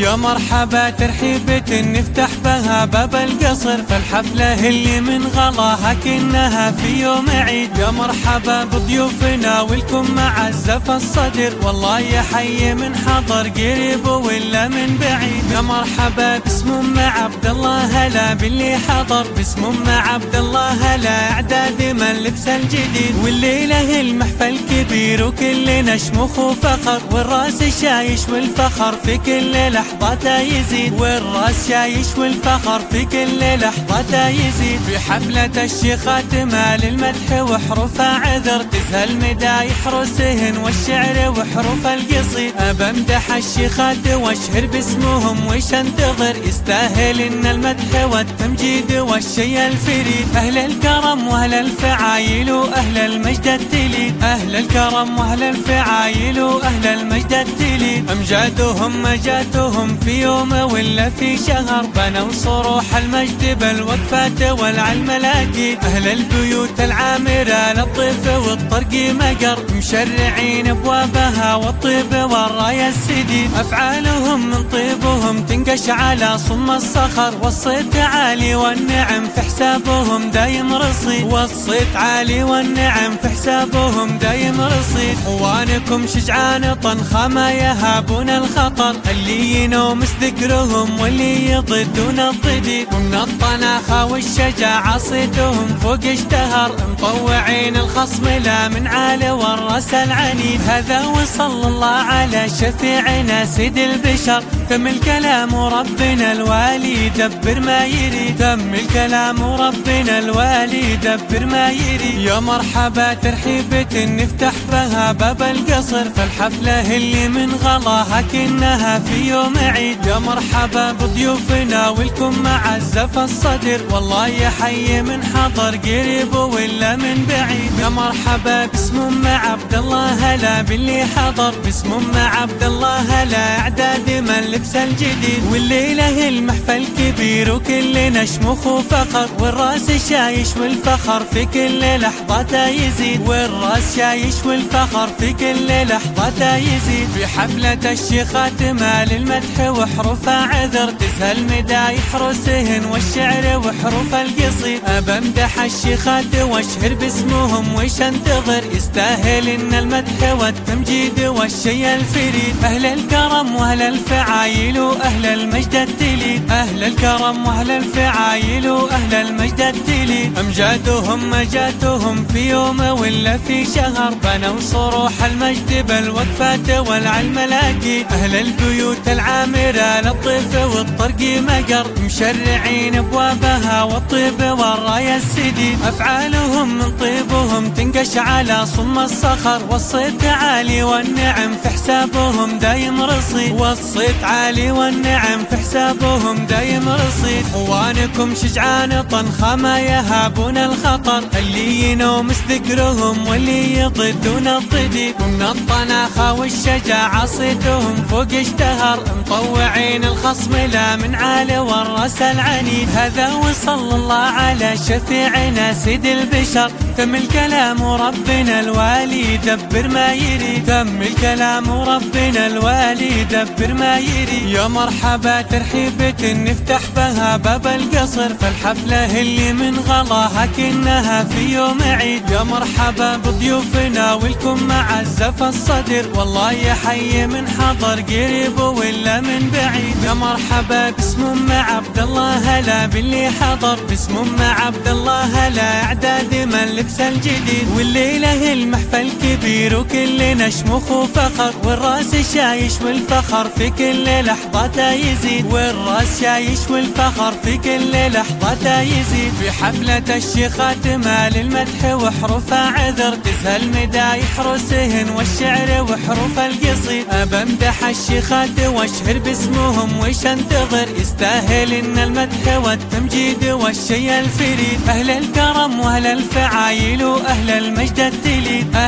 يا مرحبا ترحيبة نفتح بها باب القصر، فالحفلة اللي من غلاها كأنها في يوم عيد. يا مرحبا بضيوفنا والكم معزف الصدر، والله يا حي من حضر قريب ولا من بعيد. يا مرحبا باسم ام عبد الله هلا باللي حضر، باسم ام عبد الله هلا اعداد من لبس الجديد. والليلة المحفل كبير وكلنا شموخ وفخر، والراس شايش والفخر في كل لحظة يزيد، والراس شايش والفخر في كل لحظة يزيد. في حفلة الشيخات مال المدح وحروفها عذر، تزهل مدايح رؤوسهن والشعر وحروف القصيد. أبمدح الشيخات واشهر باسمهم وش انتظر، يستاهل ان المدح والتمجيد والشي الفريد. أهل الكرم واهل الفعايل واهل المجد التليد، أهل الكرم واهل الفعايل واهل المجد التليد. أمجادهم مجاتهم في يوم ولا في شهر، بنوا صروح المجد بالوقفات والعلم الأكيد. أهل البيوت العامرة للطيف والطرق مقر، مشرعين أبوابها والطيب والراية السديد. أفعالهم من طيبهم تنقش على صم الصخر، والصيت عالي والنعم في حسابهم دايم رصيد، والصيت عالي والنعم في حسابهم دايم رصيد. اخوانكم شجعان طنخة ما يهابون الخطر، اللي ينومس ذكرهم واللي يضدون الضديد. ومن الطناخة والشجاعة صيتهم فوق اشتهر، مطوعين الخصم لا من عالي والرأس العنيد. هذا وصلى الله على شفيعنا سيد البشر، تم الكلام ربنا الوالي دبر ما يريد، تم الكلام ربنا الوالي دبر ما يريد. يا مرحبا ترحيبة نفتح بها باب القصر، فالحفلة اللي من غلاها كأنها في يوم عيد. يا مرحبا بضيوفنا والكم معزف الصدر، والله يا حي من حضر قريب ولا من بعيد. يا مرحبا باسم ام عبد الله هلا باللي حضر، باسم ام عبد الله هلا اعداد من لبس الجديد. والليلة المحفل كبير وكلنا شموخ وفخر، والراس شايش والفخر في كل لحظة يزيد، والراس شايش والفخر في كل لحظة يزيد. في حفلة الشيخات مال المدح وحروفها عذر، تزهل مدايح رؤوسهن والشعر وحروف القصيد. أبمدح الشيخات واشهر باسمهم وش انتظر، يستاهل ان المدح والتمجيد والشي الفريد. أهل الكرم واهل الفعايل واهل المجد التليد، أهل الكرم واهل الفعايل واهل المجد التليد. أمجادهم مجاتهم في يوم ولا في شهر، بنوا صروح المجد بالوقفات والعلم الأكيد. أهل البيوت العامرة للطيف والطرق مقر، مشرعين أبوابها والطيب والراية السديد. أفعالهم من طيبهم تنقش على صم الصخر، والصيت عالي والنعم في حسابهم دايم رصيد، والصيت عالي والنعم في حسابهم دايم رصيد. اخوانكم شجعان طنخة ما يهابون الخطر، اللي ينومس ذكرهم واللي يضدون الضديد. ومن الطناخة والشجاعة صيتهم فوق اشتهر، مطوعين الخصم لا من عالي والرأس العنيد. هذا وصلى الله على شفيعنا سيد البشر، تم الكلام ربنا الوالي دبر ما يريد، تم الكلام ربنا الوالي دبر ما يريد. يا مرحبا ترحيبة نفتح بها باب القصر، فالحفلة اللي من غلاها كأنها في يوم عيد. يا مرحبا بضيوفنا والكم معزف الصدر، والله يا حي من حضر قريب ولا من بعيد. يا مرحبا باسم ام عبد الله هلا باللي حضر، باسم ام عبد الله هلا اعداد من لبس الجديد. والليلة المحفل كبير وكلنا شموخ وفخر، والراس شايش والفخر في كل لحظة يزيد، والراس شايش والفخر في كل لحظة يزيد. في حفلة الشيخات مال المدح وحروفها عذر، تزهل مدايح رؤوسهن والشعر وحروف القصيد. أبمدح الشيخات واشهر باسمهم وش انتظر، يستاهل ان المدح والتمجيد والشي الفريد. أهل الكرم واهل الفعايل واهل المجد التليد، أهل الكرم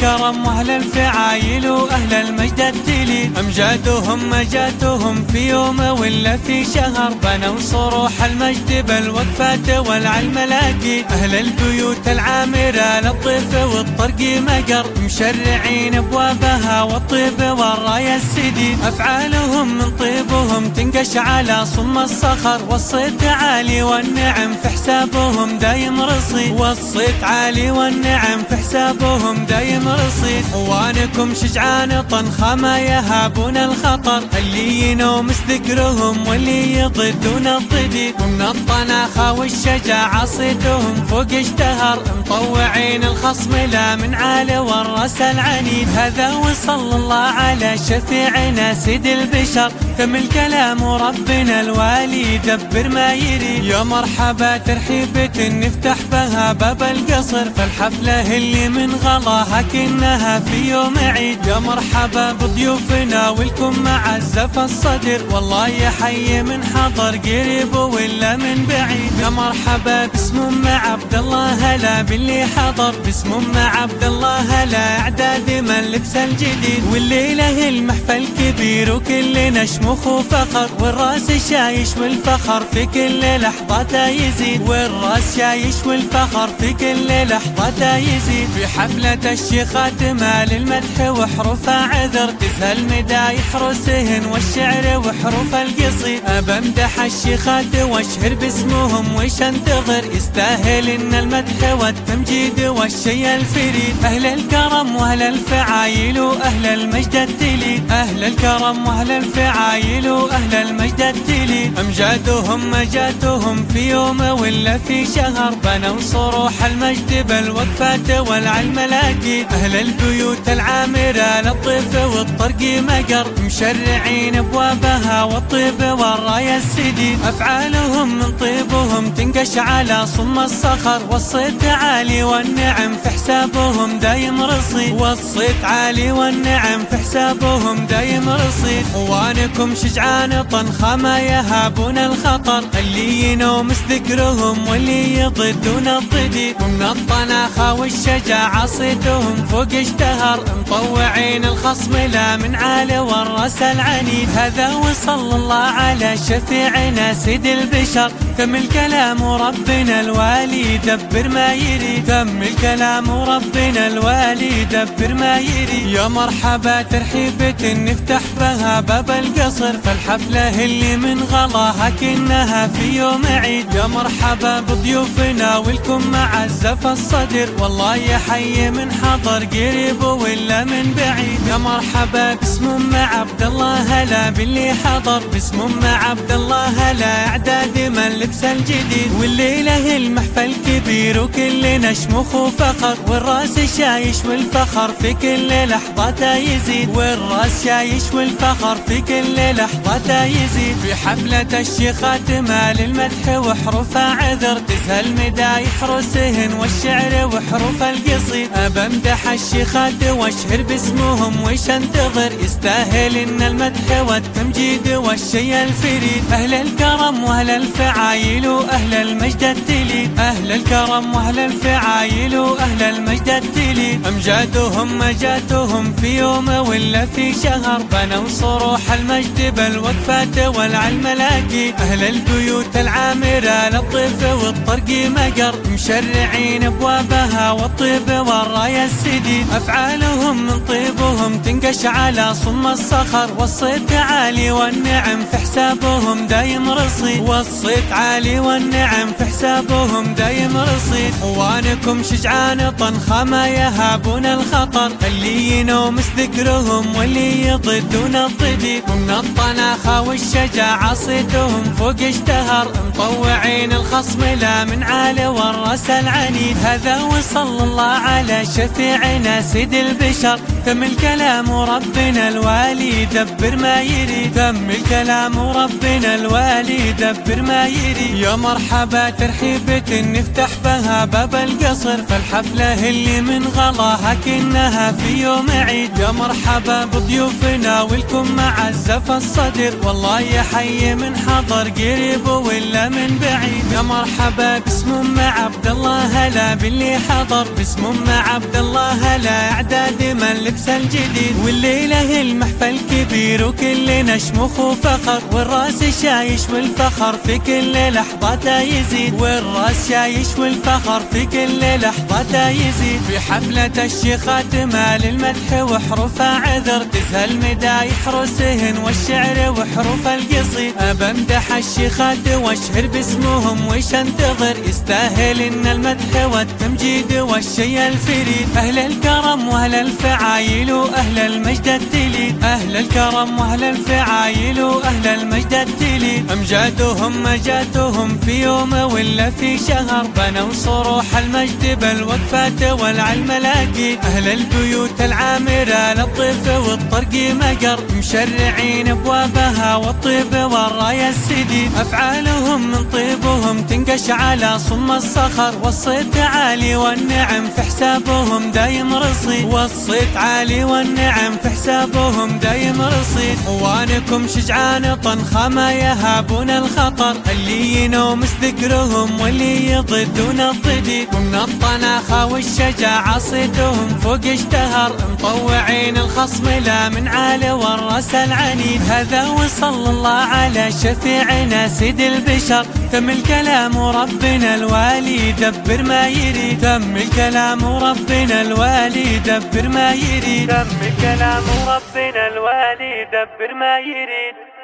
الكرم واهل الفعايل واهل المجد التلي، امجادهم مجاتهم في يوم ولا في شهر، بنوا صروح المجد بالوقفات والعلم لاقي، اهل البيوت العامرة للطيف والطرق مقر، مشرعين ابوابها والطيب والراية السدي، افعالهم من طيبهم تنقش على صم الصخر، والصيت عالي والنعم في حسابهم دايم رصيد، والصيت عالي والنعم في حسابهم دايم رصيد، اخوانكم شجعان طنخة ما يهابون الخطر، اللي ينومس ذكرهم واللي يضدون الضدي، ومن الطناخة والشجاعة صيتهم فوق اشتهر، مطوعين الخصم لا من عالي والرأس العنيد، هذا وصلى الله على شفيعنا سيد البشر، تم الكلام ربنا الوالي يدبر ما يريد، يا مرحبا ترحيبة نفتح بها باب القصر، فالحفلة اللي من غلاها كأنها في يوم عيد، يا مرحبا بضيوفنا والكم معزف الصدر، والله يحيي من حضر قريب ولا من بعيد، يا مرحبا باسم ام عبد الله هلا باللي حضر، باسم ام عبد الله هلا اعداد من لبس الجديد، والليله المحفل كبير وكلنا شموخ وفخر، والراس شايش والفخر في كل لحظة يزيد، والراس شايش والفخر في كل لحظة يزيد، في حفلة الشيخات مال المدح وحروفها عذر، تسهل مدايح رسهن والشعر وحروف القصيد، بمدح الشيخات واشهر باسمهم وش انتظر، يستاهل ان المدح والتمجيد والشي الفريد، اهل الكرم واهل الفعايل واهل المجد التلي، اهل الكرم واهل الفعايل واهل المجد التلي، امجادهم مجاتهم في يوم ولا في شهر، بنوا صروح المجد بالوقفات والعلم لاقي، اهل البيوت العامرة للطيف والطرق مقر، مشرعين ابوابها والطيب والراية السدي، افعالهم من طيبهم تنقش على صم الصخر، والصيت عالي والنعم في حسابهم دايم رصيد، والصيت عالي والنعم في حسابهم دايم رصيد، اخوانكم شجعان طنخة ما يهابون الخطر، اللي ينومس ذكرهم واللي يضدون الضدي، ومن الطناخة والشجاعة صيتهم فوق اشتهر، مطوعين الخصم لا من عالي والرأس العنيد، هذا وصلى الله على شفيعنا سيد البشر، تم الكلام ربنا الوالي يدبر ما يريد، تم الكلام ربنا الوالي يدبر ما يريد، يا مرحبا ترحيبة نفتح بها باب القصر، فالحفلة اللي من غلاها كأنها في يوم عيد، يا مرحبا بضيوفنا والكم معزف الصدر، والله يحيي من حضر قريب ولا من بعيد، يا مرحبا باسم ام عبد الله هلا باللي حضر، باسم ام عبد الله هلا اعداد من لبس الجديد، والليله المحفل كبير وكلنا شموخ وفخر، والراس شايش والفخر في كل لحظة يزيد، والراس شايش والفخر في كل لحظة يزيد، في حفلة الشيخات مال المدح وحروفها عذر، تسهل مدايح رسهن والشعر وحروف القصيد، بمدح الشيخات واشهر باسمهم وش انتظر، يستاهل ان المدح والتمجيد والشي الفريد، اهل الكرم واهل الفعايل واهل المجد التلي، اهل الكرم واهل الفعايل واهل المجد التلي، امجادهم مجاتهم في يوم ولا في شهر، بنوا صروح المجد بالوقفات والعلم لاقي، اهل البيوت العامرة للطيف والطرق مقر، مشرعين ابوابها والطيب والراية السدي، افعالهم من طيبهم تنقش على صم الصخر، والصيت عالي والنعم في حسابهم دايم رصيد، والصيت عالي والنعم في حسابهم دايم رصيد، اخوانكم شجعان طنخة ما يهابون الخطر، اللي ينومس ذكرهم واللي يضدون الضدي، ومن الطناخة والشجاعة صيتهم فوق اشتهر، مطوعين الخصم لا من عالي والرأس العنيد، هذا وصلى الله على شفيعنا سيد البشر. تم الكلام وربنا الوالي يدبر ما يريد، تم الكلام وربنا الوالي يدبر ما يريد. يا مرحبا ترحيبة نفتح بها باب القصر، فالحفلة اللي من غلاها كأنها في يوم عيد. يا مرحبا بضيوفنا والكم معزة في الصدر، والله يا حي من حضر قريب ولا من بعيد. يا مرحبا باسم ام عبد الله هلا باللي حضر، باسم ام عبد الله هلا اعداد من لبس الجديد. والليله المحفل كبير وكلنا شموخ وفخر، والراس شايش والفخر في كل لحظة يزيد، والراس شايش والفخر في كل لحظة يزيد. في حفلة الشيخات مال المدح وحروفها عذر، تزهى المدايح رسهن والشعر وحروف القصيد. أبمدح الشيخات واشهر باسمهم وش انتظر، يستاهل ان المدح والتمجيد والشي الفريد. اهل الكرم واهل الفعايل واهل المجد التليد، اهل الكرم واهل الفعايل واهل المجد التليد. امجادهم مجاتهم في يوم ولا في شهر، بنوا صروح المجد بالوقفات والعلم الاكيد. اهل البيوت العامرة للطيف والطرق مقر، مشرعين ابوابها والطيب والراية السديد. افعالهم من طيبهم تنقش على صم الصخر، والصيت عالي والنعم في حسابهم دايم رصيد، والصيت عالي والنعم في حسابهم دايم رصيد. اخوانكم شجعان طنخة ما يهابون الخطر، اللي ينومس ذكرهم واللي يضدون الضديد. ومن الطناخة والشجاعة صيتهم فوق اشتهر، مطوعين الخصم لا من عالي والراس العنيد. هذا وصلى الله على شفيعنا سيد البشر، تم الكلام وربنا الوالي يدبر ما يريد، تم الكلام وربنا الوالي يدبر ما يريد، تم الكلام وربنا الوالي يدبر ما يريد.